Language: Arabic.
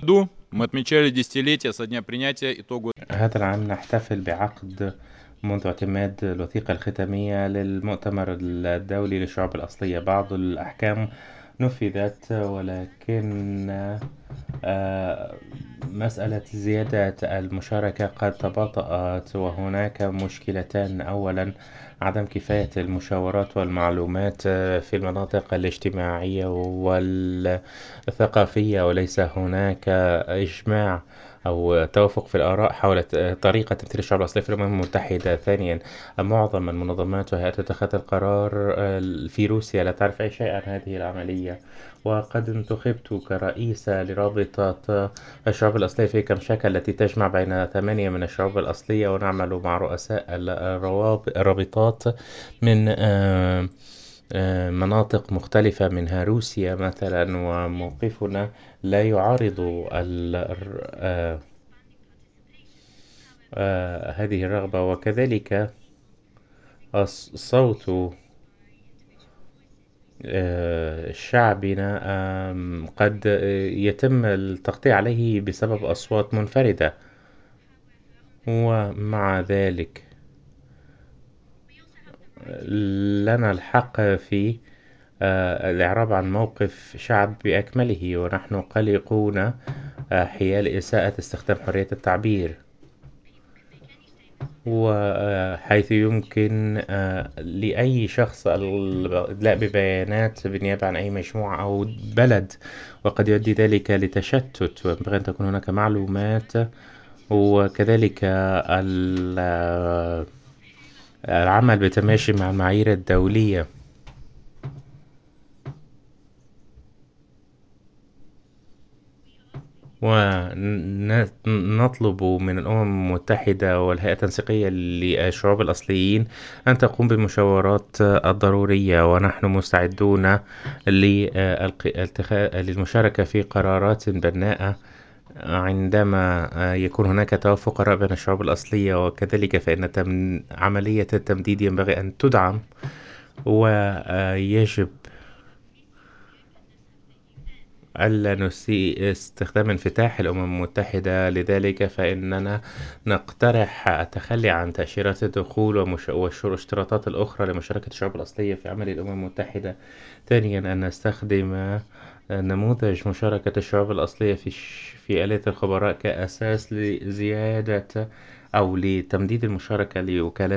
году мы отмечали десятилетие со дня принятия итогов. هذا العام نحتفل بعقد منذ اعتماد الوثيقة الختامية للمؤتمر الدولي للشعوب الأصلية. بعض الأحكام نفذت، ولكن مسألة زيادة المشاركة قد تباطأت، وهناك مشكلتان. أولا، عدم كفاية المشاورات والمعلومات في المناطق الاجتماعية والثقافية، وليس هناك إجماع أو توافق في الآراء حول طريقة تمثيل الشعب الأصلي في الأمم المتحدة. ثانيا، معظم المنظمات وهيئات اتخاذ القرار في روسيا لا تعرف أي شيء عن هذه العملية. وقد انتخبت كرئيسة لرابطة الشعوب الأصلية في كمشاكا، التي تجمع بين 8 من الشعوب الأصلية، ونعمل مع رؤساء الرابطات من مناطق مختلفة منها روسيا مثلا. وموقفنا لا يعارض هذه الرغبة، وكذلك صوت شعبنا قد يتم التغطية عليه بسبب أصوات منفردة. ومع ذلك لنا الحق في الإعراب عن موقف شعب بأكمله، ونحن قلقون حيال إساءة استخدام حرية التعبير، وحيث يمكن لأي شخص الإدلاء ببيانات بالنيابة عن أي مجموعة أو بلد، وقد يؤدي ذلك لتشتت، وينبغي أن تكون هناك معلومات. وكذلك العمل بتماشي مع المعايير الدولية. ونطلب من الأمم المتحدة والهيئة التنسيقية للشعوب الأصليين أن تقوم بالمشاورات الضرورية، ونحن مستعدون للمشاركة في قرارات بناءة عندما يكون هناك توافق رأي بين الشعوب الأصلية. وكذلك فإن عملية التمديد ينبغي أن تدعم، ويجب ألا نسيء استخدام انفتاح الأمم المتحدة. لذلك فإننا نقترح التخلي عن تأشيرات الدخول والاشتراطات الأخرى لمشاركة الشعوب الأصلية في عمل الأمم المتحدة. ثانيا، أن نستخدم نموذج مشاركة الشعوب الأصلية في آلية الخبراء كأساس لزيادة أو لتمديد المشاركة لوكالات